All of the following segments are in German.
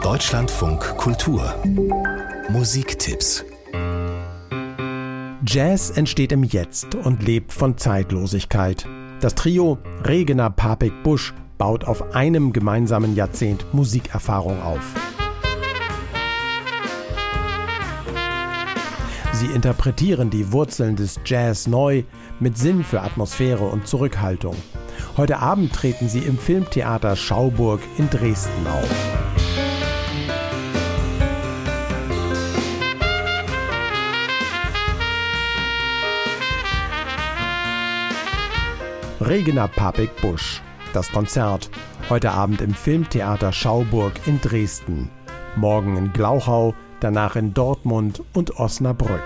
Deutschlandfunk Kultur Musiktipps. Jazz entsteht im Jetzt und lebt von Zeitlosigkeit. Das Trio Regener Papik-Busch baut auf einem gemeinsamen Jahrzehnt Musikerfahrung auf. Sie interpretieren die Wurzeln des Jazz neu mit Sinn für Atmosphäre und Zurückhaltung. Heute Abend treten sie im Filmtheater Schauburg in Dresden auf. Regener Papik-Busch. Das Konzert. Heute Abend im Filmtheater Schauburg in Dresden. Morgen in Glauchau, danach in Dortmund und Osnabrück.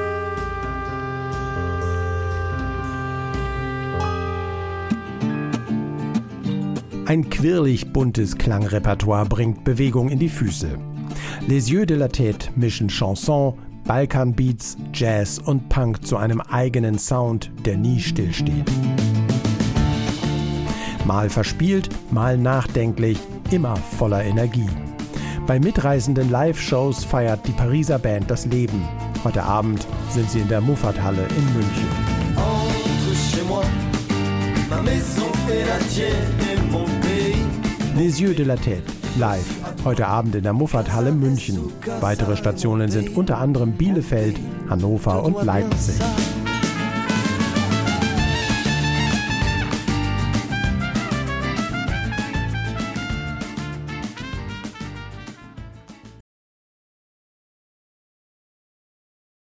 Ein quirlig buntes Klangrepertoire bringt Bewegung in die Füße. Les Yeux de la Tête mischen Chanson, Balkanbeats, Jazz und Punk zu einem eigenen Sound, der nie stillsteht. Mal verspielt, mal nachdenklich, immer voller Energie. Bei mitreißenden Live-Shows feiert die Pariser Band das Leben. Heute Abend sind sie in der Muffathalle in München. Les Yeux de la Tête, live, heute Abend in der Muffathalle München. Weitere Stationen sind unter anderem Bielefeld, Hannover und Leipzig.